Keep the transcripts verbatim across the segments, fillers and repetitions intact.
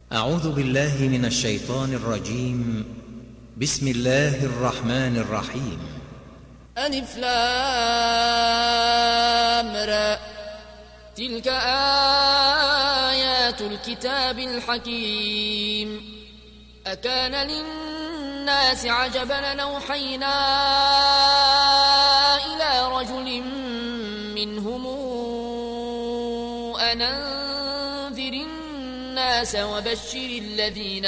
أعوذ بالله من الشيطان الرجيم. بسم الله الرحمن الرحيم. ألف لام را، تلك آيات الكتاب الحكيم. أكان للناس عجبا أن أوحينا إلى رجل منهم أن أنذر الناس وبشر الذين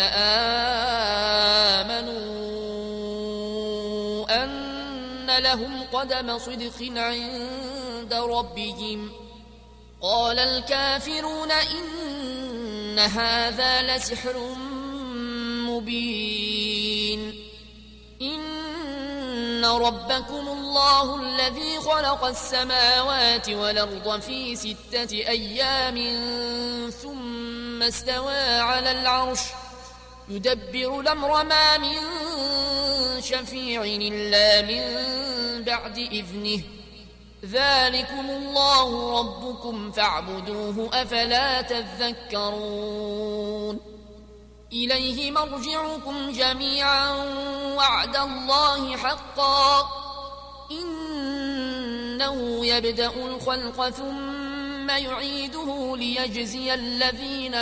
آمنوا أن لهم قدم صدق عند ربهم. قال الكافرون إن هذا لسحر مبين. إن ربكم الله الذي خلق السماوات والأرض في ستة أيام ثم استوى على العرش يدبر الأمر ما من شفيع إلا من بعد إذنه. ذلكم الله ربكم فاعبدوه أفلا تذكرون. إليه مرجعكم جميعا وعد الله حقا إنه يبدأ الخلق ثم يعيده ليجزي الذين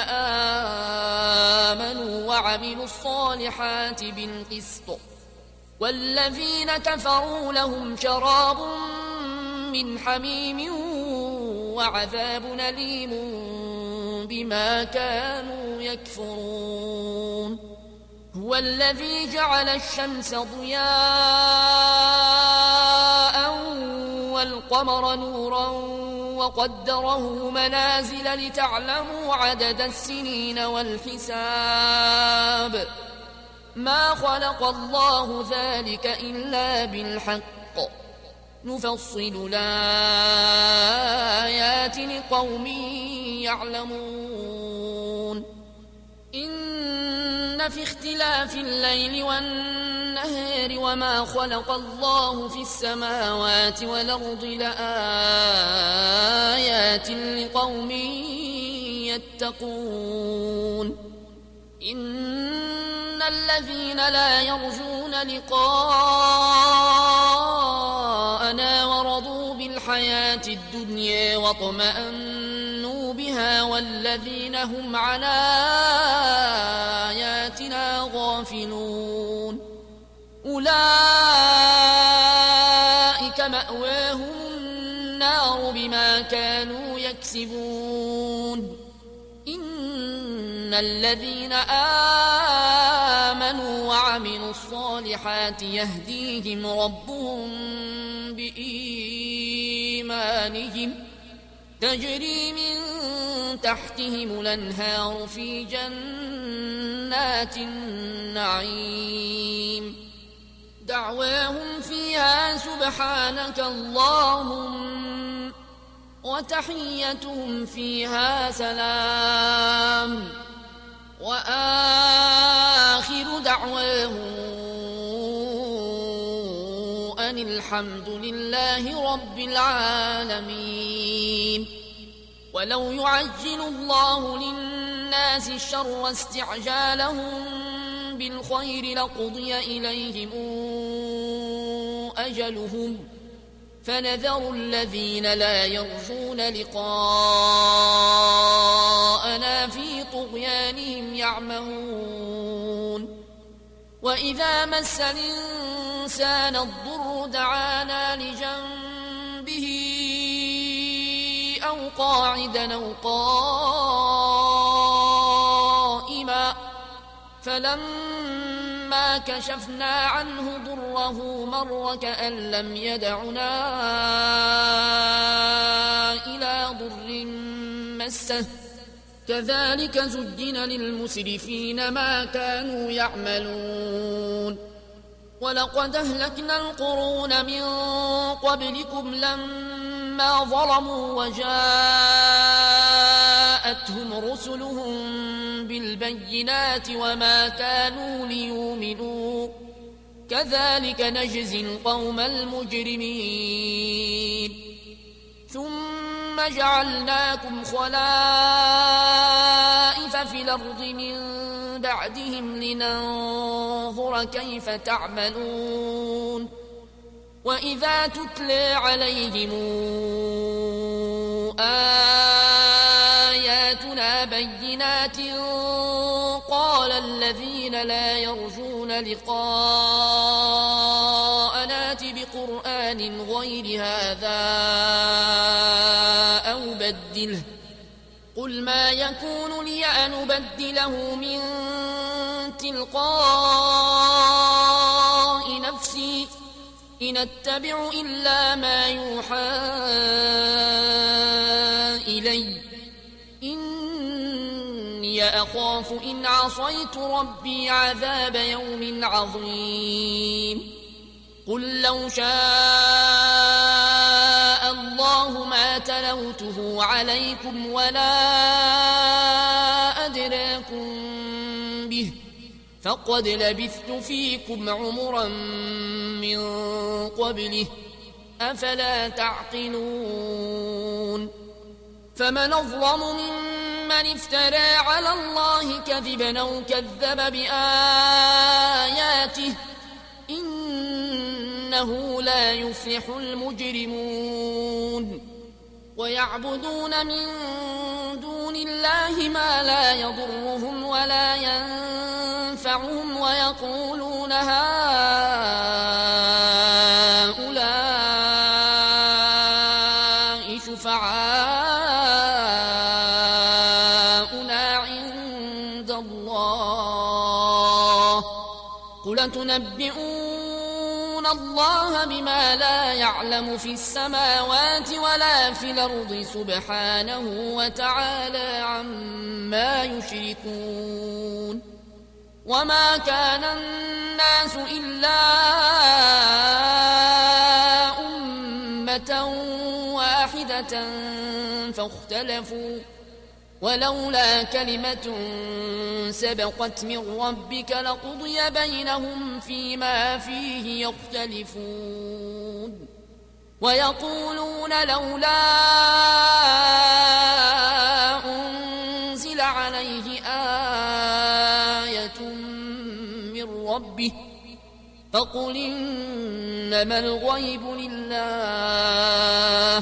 آمنوا وعملوا الصالحات بالقسط والذين كفروا لهم شراب من حميم وعذاب أليم بما كانوا يكفرون. هو الذي جعل الشمس ضياء والقمر نورا وقدره منازل لتعلموا عدد السنين والحساب. ما خلق الله ذلك إلا بالحق نفصل الآيات لقوم يعلمون. إن في اختلاف الليل والنهار وما خلق الله في السماوات والأرض لآيات لقوم يتقون. إن الذين لا يرجون لقاءنا ورضوا بالحياة الدنيا واطمأنوا بها والذين هم عن آياتنا غافلون أولئك مأواهم النار بما كانوا يكسبون. إن الذين آمنوا وعملوا الصالحات يهديهم ربهم بإيمانهم تجري من تحتهم الأنهار في جنات النعيم. دعواهم فيها سبحانك اللهم وتحيتهم فيها سلام وآخر دعواهم أن الحمد لله رب العالمين. ولو يعجل الله للناس الشر استعجالهم بالخير لقضي إليهم أجلهم فنذر الذين لا يرجون لقاءنا في طغيانهم يعمهون. وإذا مس الإنسان الضر دعانا لجنبه أو قاعدا أو قائما فلما كشفنا عنه ضره مر كأن لم يدعنا إلى ضر مسه. كذلك زجن للمسرفين ما كانوا يعملون. ولقد أهلكنا القرون من قبلكم لما ظلموا وجاءتهم رسلهم بالبينات وما كانوا ليؤمنوا كذلك نجزي القوم المجرمين. ثم جعلناكم خلائف وخسائف في الأرض من بعدهم لننظر كيف تعملون وإذا تتلى عليهم آياتنا بينات قال الذين لا يرجون لقاءنا ائت بقرآن غير هذا أو بدله قل ما يكون لي أن أبدله من تلقاء نفسي إن أتبع إلا ما يوحى إلي إني أخاف إن عصيت ربي عذاب يوم عظيم قل لو شاء الله ما تلوته عليكم ولا أدراكم به فقد لبثت فيكم عمرا من قبله أفلا تعقلون فمن أظلم ممن افترى على الله كذبا أو كذب بآياته إنه لا يفلح المجرمون ويعبدون من دون الله ما لا يضرهم ولا ينفعهم ويقولون هؤلاء شفعاؤنا عند الله قل تنبئون الله بما لا يعلم في السماوات ولا في الأرض سبحانه وتعالى عما يشركون وما كان الناس إلا أمة واحدة فاختلفوا ولولا كلمة سبقت من ربك لقضي بينهم فيما فيه يختلفون ويقولون لولا أنزل عليه آية من ربه فقل إنما الغيب لله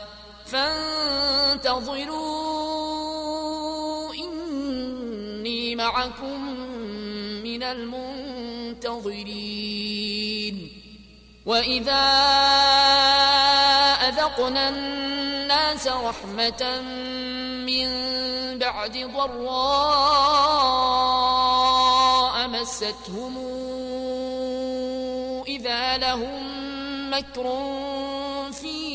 فانتظروا إني معكم من المنتظرين وإذا أذقنا الناس رحمة من بعد ضراء مستهم إذا لهم مكر في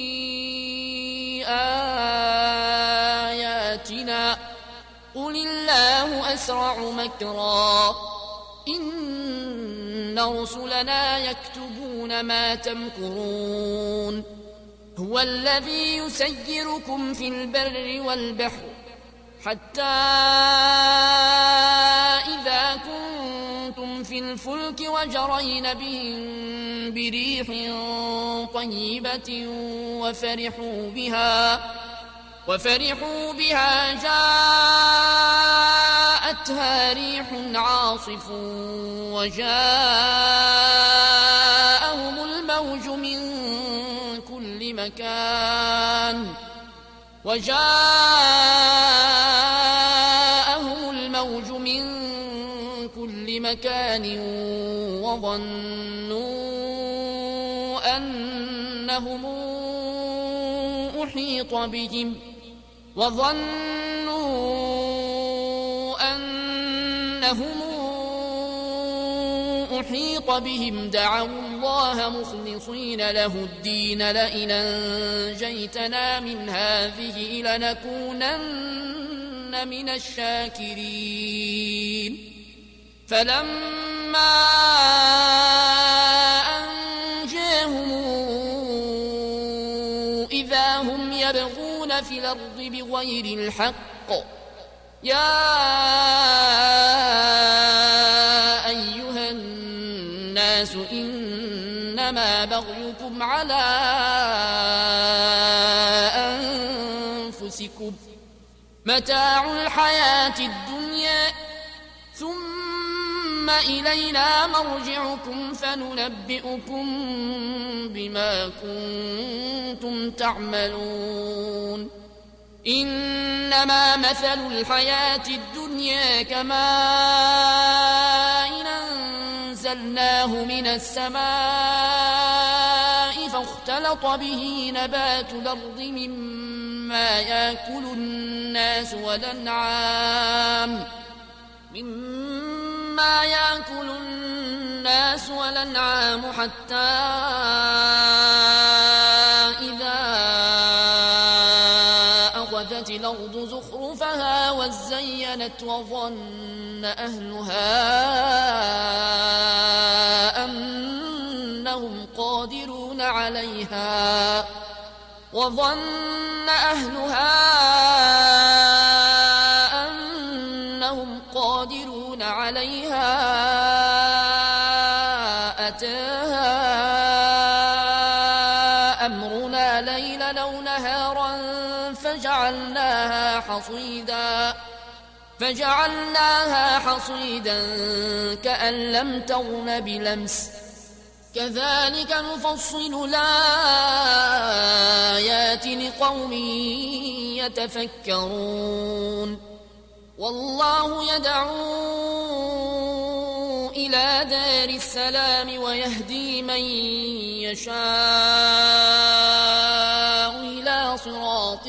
آياتنا قل الله أسرع مكرا إن رسلنا يكتبون ما تمكرون هو الذي يسيركم في البر والبحر حتى إذا كنتم في الفلك وجرين بهم بريح طيبة وفرحوا بها وفرحوا بها جاءتها ريح عاصف وجاءهم الموج من كل مكان وجاءهم الموج من كل مكان وظنوا أنهم أحيط بهم وظنوا أنهم أحيط بهم دعوا الله مخلصين له الدين لئن أنجيتنا من هذه لنكونن من الشاكرين فلما أنجاهم إذا هم يبغون في الأرض بغير الحق يا أيها الناس إنما بغيكم على أنفسكم متاع الحياة الدنيا ثم إلينا مرجعكم فننبئكم بما كنتم تعملون إنما مثل الحياة الدنيا كماء أنزلناه من السماء فاختلط به نبات الأرض مما يأكل الناس والأنعام مما يأكل الناس والأنعام حتى إذا أخذت الأرض زخرفها وزينت وظن أهلها أنهم قادرون عليها وظن أهلها أنهم قادرون عليها أتاها أمرنا ليلا أو نهارا فجعلناها حصيدا فجعلناها حصيدا كأن لم تغن بلمس كذلك نفصل الآيات لقوم يتفكرون والله يدعو إلى دار السلام ويهدي من يشاء إلى صراط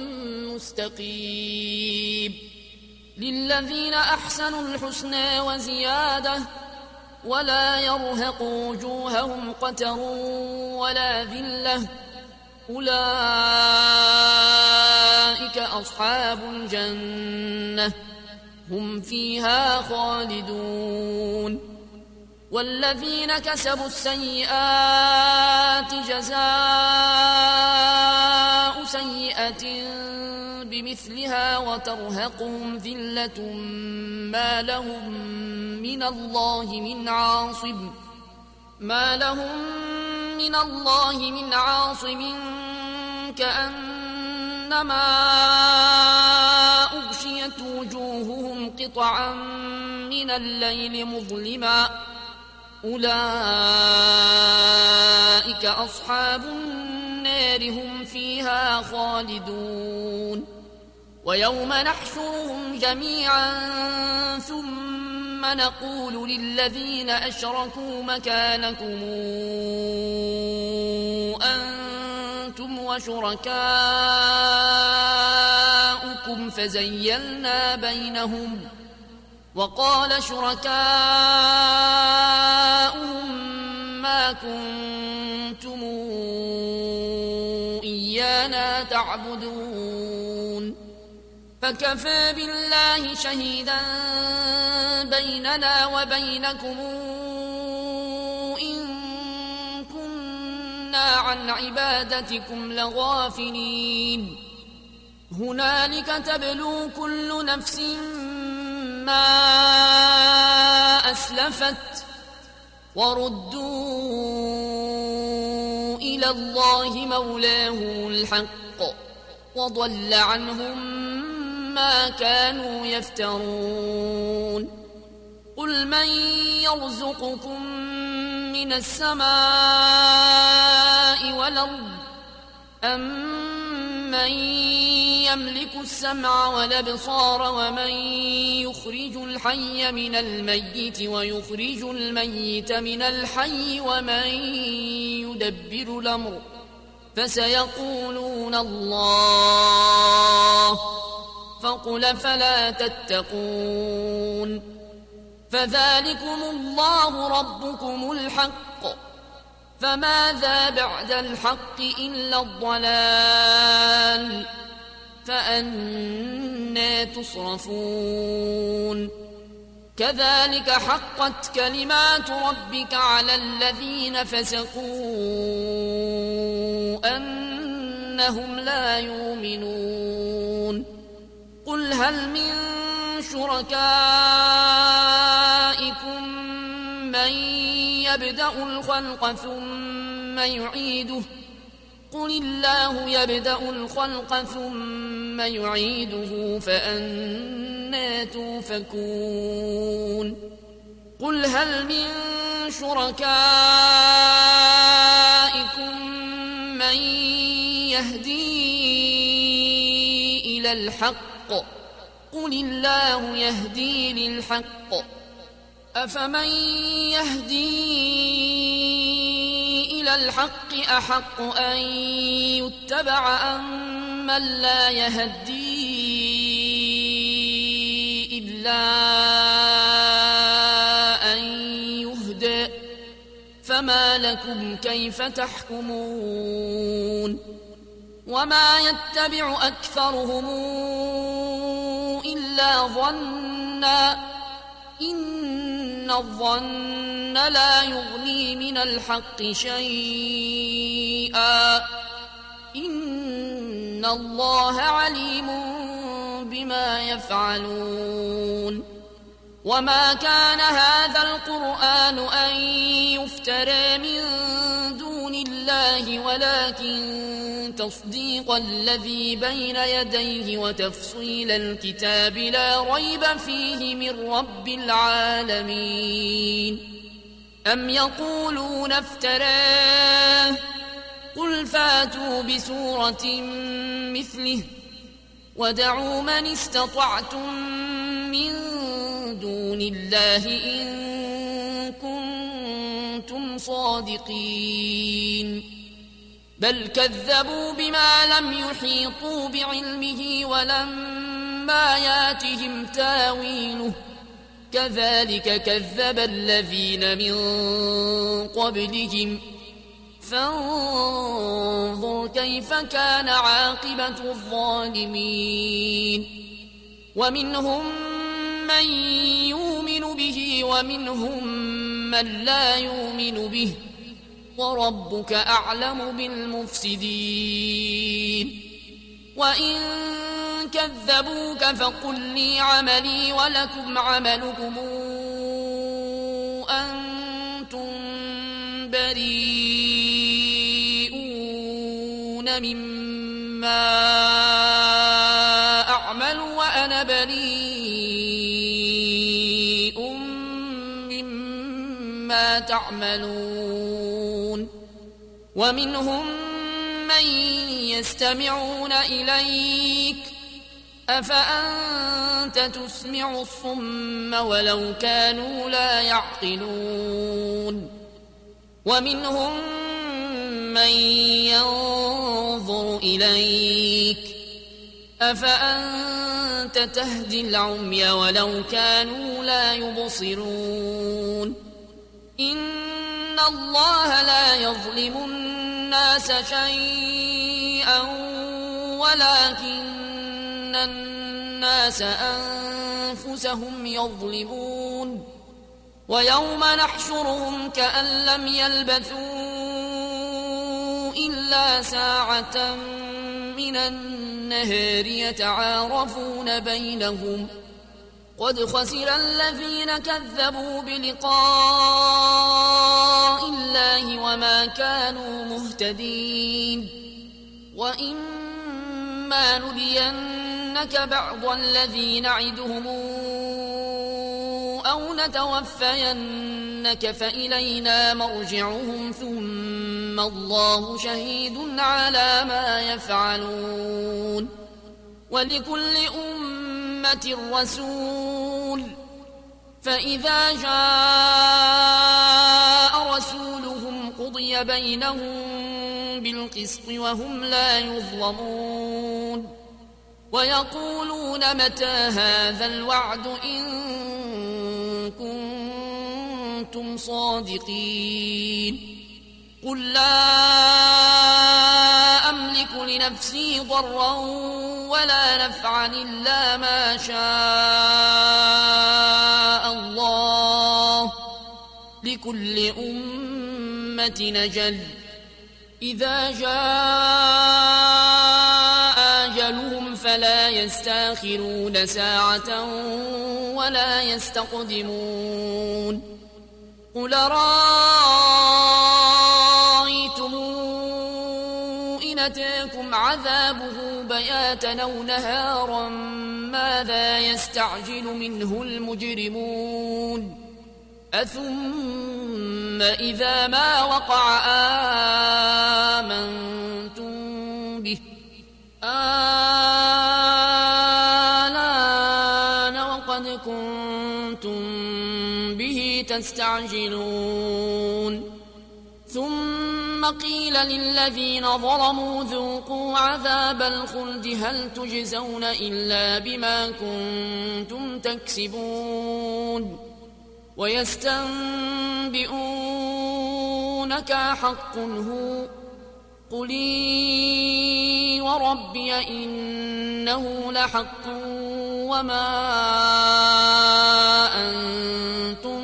مستقيم للذين أحسنوا الحسنى وزيادة ولا يرهق وجوههم قتر ولا ذلة أولئك أصحاب الجنة هم فيها خالدون والذين كسبوا السيئات جزاء سيئة بمثلها وترهقهم ذلة ما لهم من الله من عاصم ما لهم من الله من عاصم كأنما أغشيت وجوههم قطعا من الليل مظلما أولئك أصحاب النار هم فيها خالدون ويوم نحشرهم جميعا ثم نقول للذين أشركوا مكانكم أنتم وشركاؤكم فزيلنا بينهم وقال شركاؤهم ما كنتم إيانا تعبدون فكفى بالله شهيدا بيننا وبينكم إن كنا عن عبادتكم لغافلين هنالك تبلو كل نفس ما أسلفت وردوا إلى الله مولاهم الحق وضل عنهم ما كانوا يفترون قل من يرزقكم من السماء والأرض أمن يملك السمع والأبصار ومن يخرج الحي من الميت ويخرج الميت من الحي ومن يدبر الأمر فسيقولون الله فقل فلا تتقون فذلكم الله ربكم الحق فماذا بعد الحق إلا الضلال فأنى تصرفون كذلك حقت كلمات ربك على الذين فسقوا أنهم لا يؤمنون قل هل من شركائكم من يبدأ الخلق ثم يعيده قل الله يبدأ الخلق ثم ثم يعيده فأنى توفكون قل هل من شركائكم من يهدي إلى الحق قل الله يهدي للحق أفمن يهدي إلى الحق أحق أن يتبع أم من لا يهدي إلا أن يهدى فما لكم كيف تحكمون وما يتبع أكثرهم إلا ظنا إن الظن لا يغني من الحق شيئا إن الله عليم بما يفعلون وما كان هذا القرآن أن يفترى من دون الله ولكن تصديق الذي بين يديه وتفصيل الكتاب لا ريب فيه من رب العالمين أم يقولون افتراه قل فاتوا بسورة مثله ودعوا من استطعتم من دون الله إن كنتم صادقين بل كذبوا بما لم يحيطوا بعلمه ولما ياتهم تاويله كذلك كذب الذين من قبلهم فانظر كيف كان عاقبة الظالمين ومنهم من يؤمن به ومنهم من لا يؤمن به وربك أعلم بالمفسدين وإن كذبوك فقل لي عملي ولكم عملكم أنتم بريئون مما أعمل وأنا بريء مما تعملون ومنهم من يستمعون إليك أفأنت تسمع الصم ولو كانوا لا يعقلون ومنهم من ينظر إليك أفأنت تهدي العمي ولو كانوا لا يبصرون إن الله لا يظلم الناس شيئا ولكن الناس أنفسهم يظلمون ويوم نحشرهم كأن لم يلبثوا إلا ساعة من النهار يتعارفون بينهم قد خسر الذين كذبوا بلقاء الله وما كانوا مهتدين وإما نرينك بعض الذي نعدهم أو نتوفينك فإلينا مرجعهم ثم الله شهيد على ما يفعلون ولكل أمة رسول فإذا جاء رسولهم قضي بينهم بالقسط وهم لا يظلمون ويقولون متى هذا الوعد إن كنتم صادقين قل لا أملك لنفسي ضرا ولا نفعا إلا ما شاء الله لكل أمة أجل إذا جاء أجلهم فلا يستأخرون ساعة ولا يستقدمون قل رأيتم إن يأتيكم عذابه بياتا أو نهارا ماذا يستعجل منه المجرمون أثم إذا ما وقع آمنتم به آلان وقد كنتم به تستعجلون ثم قيل للذين ظلموا ذوقوا عذاب الخلد هل تجزون إلا بما كنتم تكسبون ويستنبئونك حق هو قل إي وربي إنه لحق وما أنتم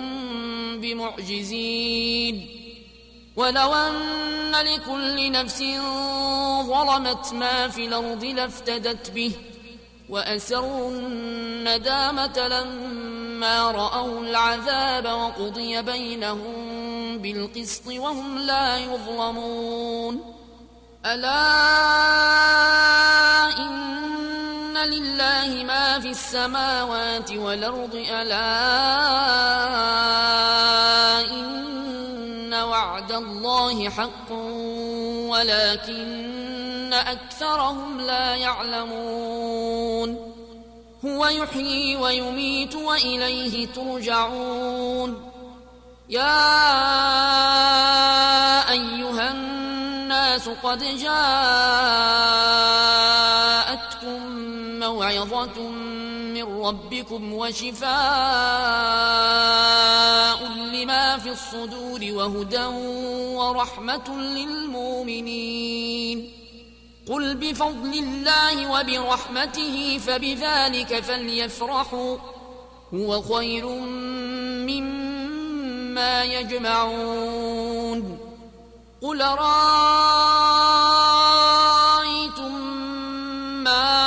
بمعجزين ولو أن لكل نفس ظلمت ما في الأرض لافتدت به وأسروا الندامة لما رأوا العذاب وقضي بينهم بالقسط وهم لا يظلمون ألا إن لله ما في السماوات والأرض ألا إن وعد الله حق ولكن أكثرهم لا يعلمون هو يحيي ويميت وإليه ترجعون يا أيها الناس قد جاءتكم موعظة من ربكم وشفاء لما في الصدور وهدى ورحمة للمؤمنين قل بفضل الله وبرحمته فبذلك فليفرحوا هو خير مما يجمعون قل رأيتم ما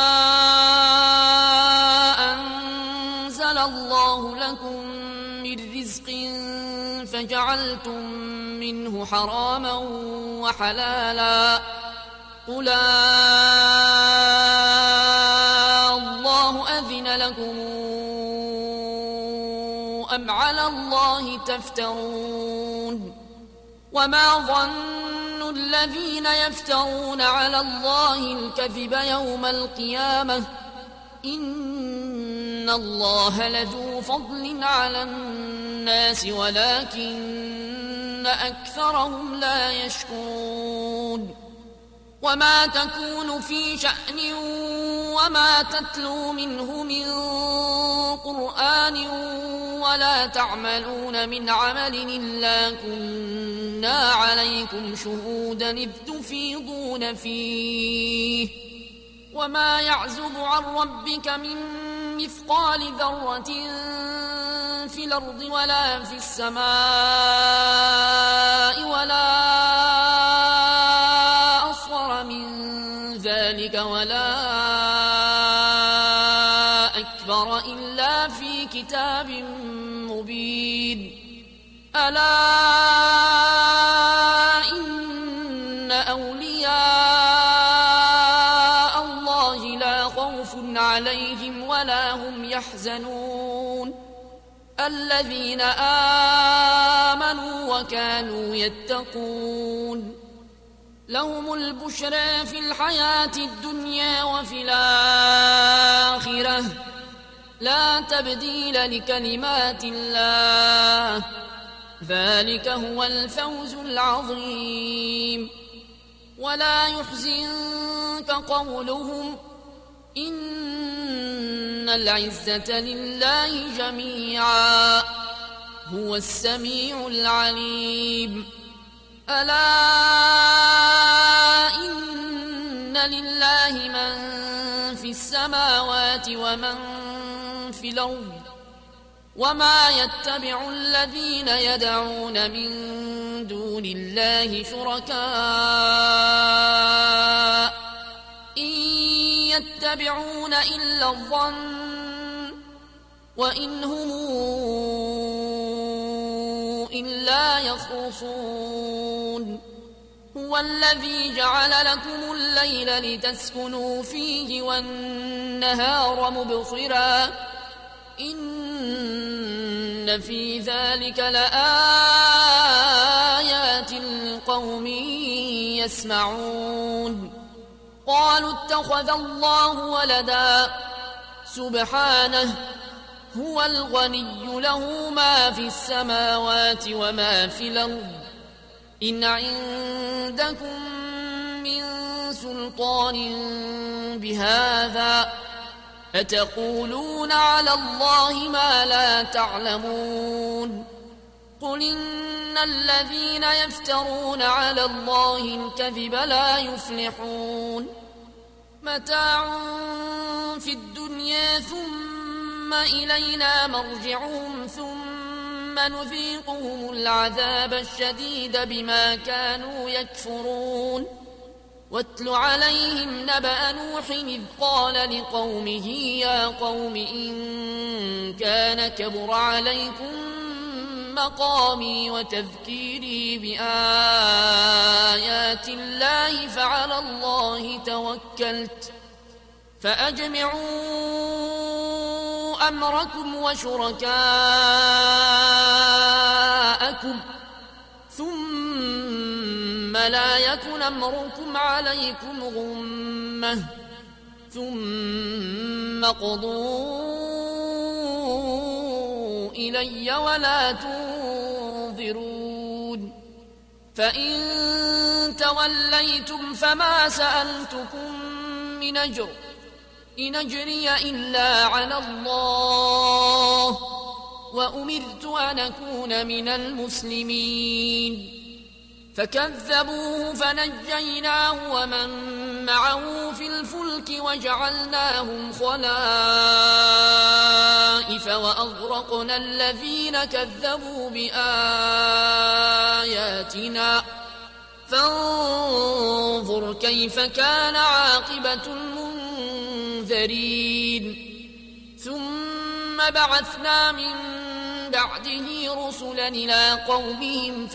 أنزل الله لكم من رزق فجعلتم منه حراما وحلالا قل الله أذن لكم أم على الله تفترون وما ظن الذين يفترون على الله الكذب يوم القيامة إن الله لذو فضل على الناس ولكن أكثرهم لا يشكرون وما تكون في شأن وما تتلو منه من قرآن ولا تعملون من عمل إلا كنا عليكم شهودا إذ تفيضون فيه وما يعزب عن ربك من مثقال ذرة في الأرض ولا في السماء ولا ذلك ولا أكبر إلا في كتاب مبين ألا إن أولياء الله لا خوف عليهم ولا هم يحزنون الذين آمنوا وكانوا يتقون لهم البشرى في الحياة الدنيا وفي الآخرة لا تبديل لكلمات الله ذلك هو الفوز العظيم ولا يحزنك قولهم إن العزة لله جميعا هو السميع العليم ألا إن لله من في السماوات ومن في الأرض وما يتبع الذين يدعون من دون الله شركاء إن يتبعون إلا الظن وإن هم إلا يخرصون هو الذي جعل لكم الليل لتسكنوا فيه والنهار مبصرا إن في ذلك لآيات لقوم يسمعون قالوا اتخذ الله ولدا سبحانه هو الغني له ما في السماوات وما في الأرض إن عندكم من سلطان بهذا أتقولون على الله ما لا تعلمون قل إن الذين يفترون على الله الكذب لا يفلحون متاع في الدنيا ثم إلينا مرجعهم ثم نذيقهم العذاب الشديد بما كانوا يكفرون واتل عليهم نبأ نوح إذ قال لقومه يا قوم إن كان كبر عليكم مقامي وتذكيري بآيات الله فعلى الله توكلت فأجمعوا أمركم وشركاءكم ثم لا يكن أمركم عليكم غمة ثم قضوا إلي ولا تنظرون فإن توليتم فما سألتكم من أجر إن أجري إلا على الله وأمرت أن أكون من المسلمين فكذبوه فنجيناه ومن معه في الفلك وجعلناهم خلائف وأغرقنا الذين كذبوا بآياتنا فانظر كيف كان عاقبة المنذرين ثم بعثنا من بعده رسلا إلى قومهم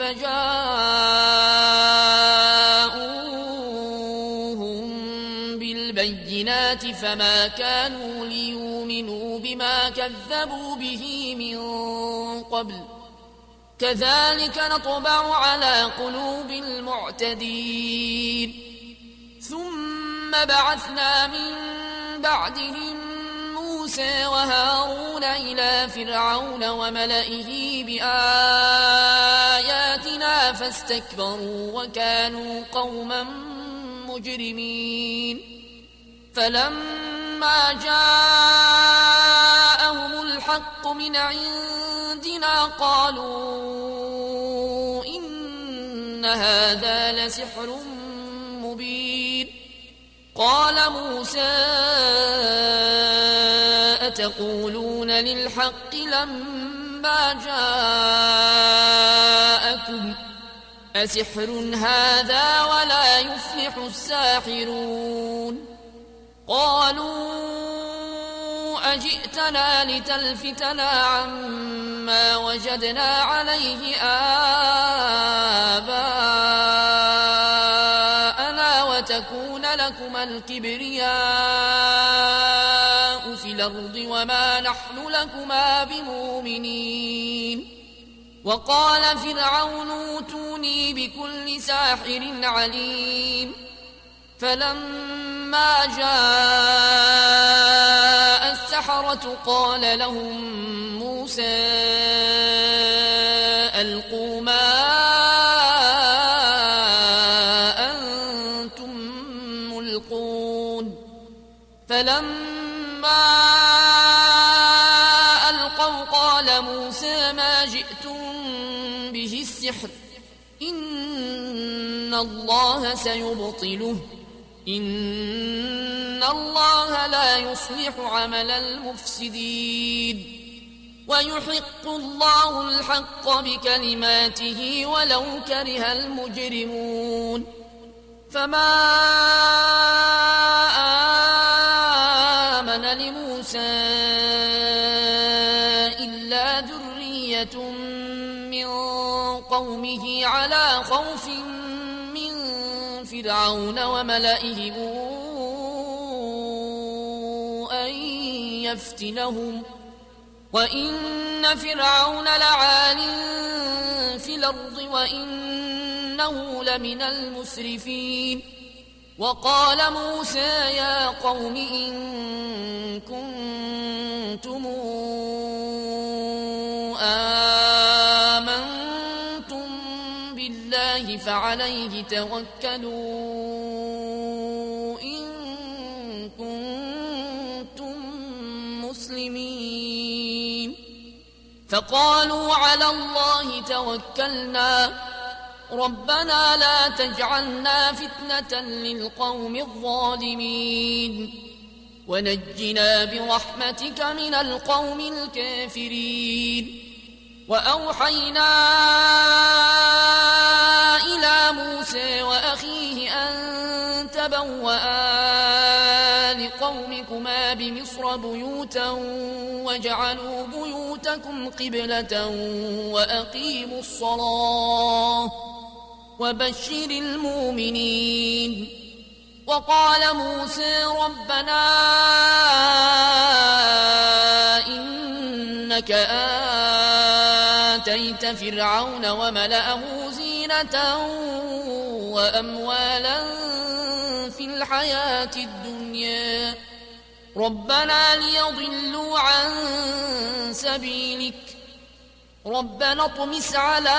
فجاءوهم بالبينات فما كانوا ليؤمنوا بما كذبوا به من قبل كذلك نطبع على قلوب المعتدين ثم بعثنا من بعدهم موسى وهارون إلى فرعون وملئه بآياتنا فاستكبروا وكانوا قوما مجرمين فلما جاءهم الحق من عندنا قالوا إن هذا لسحر مبين قال موسى أتقولون للحق لما جاءكم أسحر هذا ولا يفلح الساحرون قالوا أجئتنا لتلفتنا عما وجدنا عليه آباءنا وتكون لكما الكبرياء في الأرض وما نحن لكما بمؤمنين وقال فرعون اوتوني بكل ساحر عليم فلما جاء السحرة قال لهم موسى ألقوا ما أنتم ملقون فلما ألقوا قال موسى ما جئتم به السحر إن الله سيبطله إن الله لا يصلح عمل المفسدين ويحق الله الحق بكلماته ولو كره المجرمون فما آمن لموسى إلا ذرية من قومه على خوف من فرعون وملئهم أن يفتنهم وإن فرعون لعال في الأرض وإنه لمن المسرفين وقال موسى يا قوم إن كنتم آمنتم بالله فعليه توكلوا إن كنتم مسلمين فقالوا على الله توكلنا ربنا لا تجعلنا فتنة للقوم الظالمين ونجنا برحمتك من القوم الكافرين وأوحينا إلى موسى وأخيه أن تبوأ لقومكما بمصر بيوتا واجعلوا بيوتكم قبلة وأقيموا الصلاة وبشر المؤمنين وقال موسى ربنا إنك آتيت فرعون وملأه زينة وأموالا في الحياة الدنيا ربنا ليضلوا عن سبيلك ربنا اطمس على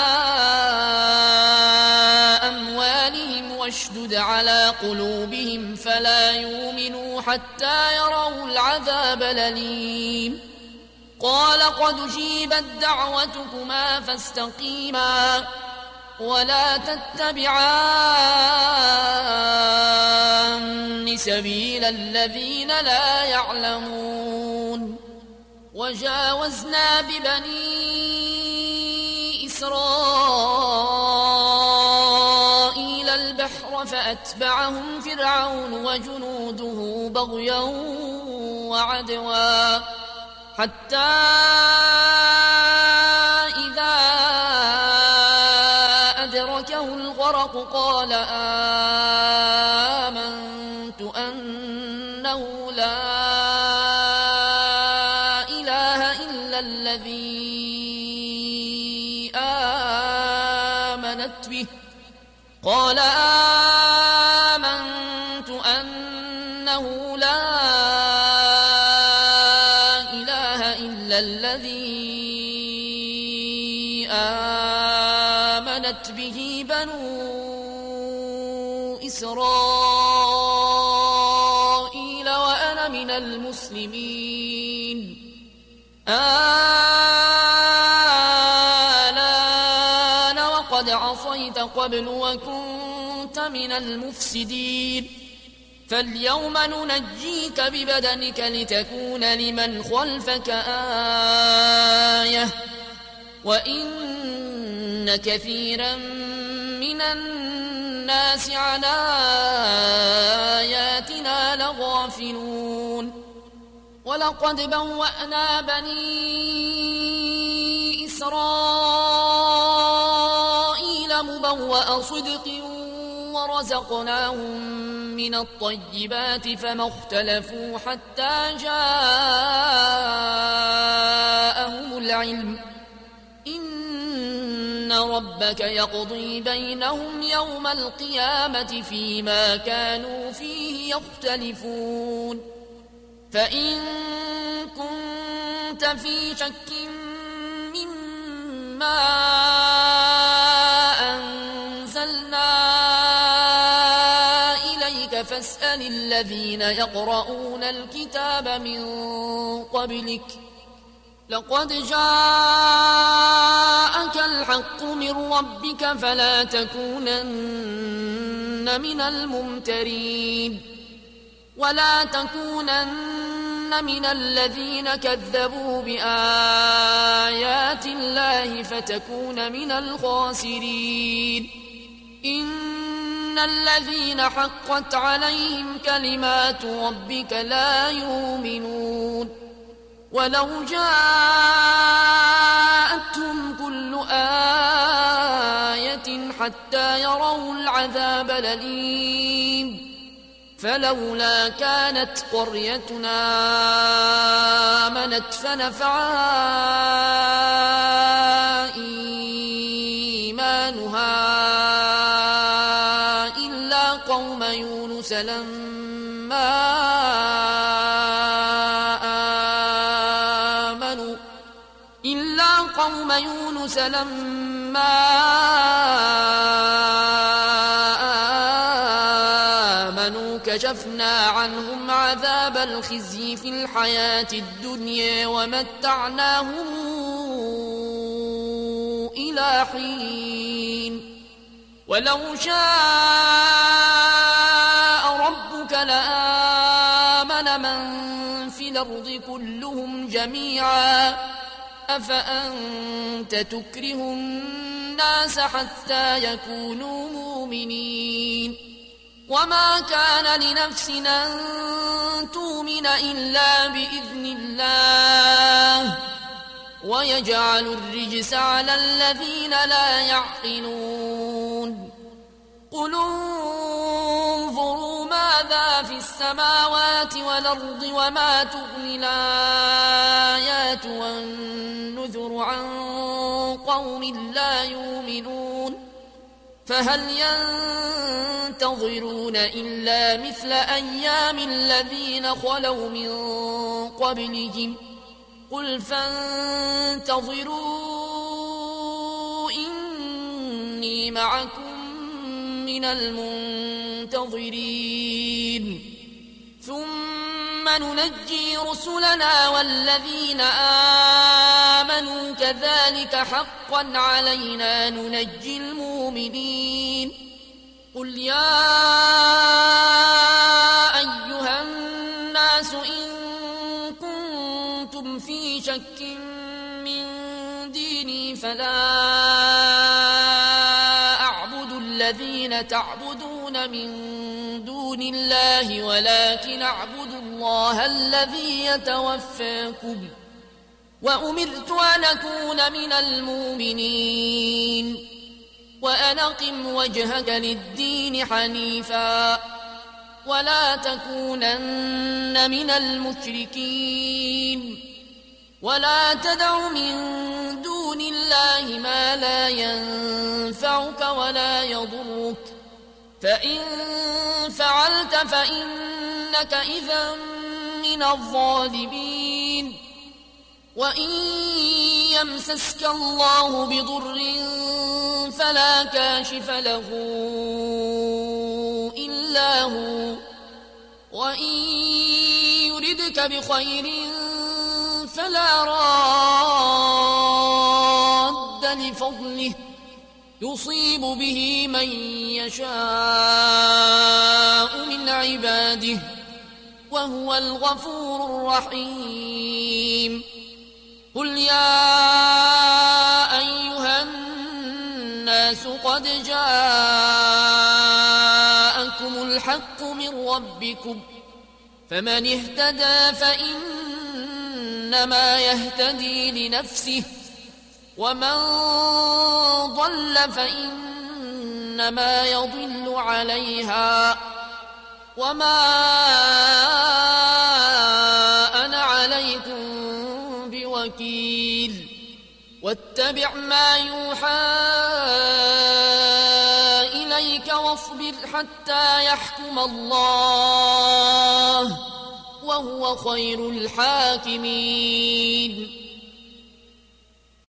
أموالهم واشدد على قلوبهم فلا يؤمنوا حتى يروا العذاب الأليم قال قد جيبت دعوتكما فاستقيما ولا تتبعان سبيل الذين لا يعلمون وجاوزنا ببني إسرائيل البحر فأتبعهم فرعون وجنوده بغيا وعدوا حتى إذا أدركه الغرق قال آمنت أنه لا إله إلا الذي آمنت به قال آمنت أنه لا إله إلا الذي آمنت به بنو إسرائيل وأنا من المسلمين آلان وقد عصيت قبل وكنت من المفسدين فاليوم ننجيك ببدنك لتكون لمن خلفك آية وإن كثيرا من الناس عن آياتنا لغافلون ولقد بوأنا بني إسرائيل مبوأ صدق ورزقناهم من الطيبات فما اختلفوا حتى جاءهم العلم إن ربك يقضي بينهم يوم القيامة فيما كانوا فيه يختلفون فإن كنت في شك مما أنزلنا إليك فاسأل الذين يقرؤون الكتاب من قبلك لقد جاءك الحق من ربك فلا تكونن من الممترين ولا تكونن من الذين كذبوا بآيات الله فتكون من الخاسرين إن الذين حقت عليهم كلمات ربك لا يؤمنون ولو جاءتهم كل آية حتى حتى يروا العذاب الأليم فلولا كانت قريتنا آمنت فنفعها إيمانها إلا قوم يونس لما آمنوا إلا قوم يونس لما آمنوا كشفنا عنهم عذاب الخزي في الحياة الدنيا ومتعناهم إلى حين ولو شاء ربك لآمن من في الأرض كلهم جميعا أفأنت تكره الناس حتى يكونوا مؤمنين وما كان لنفس أن تؤمن إلا بإذن الله ويجعل الرجس على الذين لا يعقلون قل انظروا ماذا في السماوات والأرض وما تغني الآيات والنذر عن قوم لا يؤمنون فهل ينتظرون إلا مثل أيام الذين خلوا من قبلهم قل فانتظروا إني معكم من المنتظرين ثم ننجي رسلنا والذين آمنوا كذلك حقا علينا ننجي المؤمنين قل يا أيها الناس إن كنتم في شك من ديني فلا أعبد الذين تعبدون من دون الله ولكن أعبد الله الذي يتوفاكم وأمرت أن أكون من المؤمنين وأن أقم وجهك للدين حنيفا ولا تكونن من المشركين ولا تدع من دون الله ما لا ينفعك ولا يضرك فإن فعلت فإنك إذا من الظالمين وإن يمسسك الله بضر فلا كاشف له إلا هو وإن يردك بخير فلا راد لفضله يصيب به من يشاء من عباده وهو الغفور الرحيم قل يا أيها الناس قد جاءكم الحق من ربكم فمن اهتدى فإنما يهتدي لنفسه ومن ضل فإنما يضل عليها وما أنا عليكم بوكيل واتبع ما يوحى إليك واصبر حتى يحكم الله وهو خير الحاكمين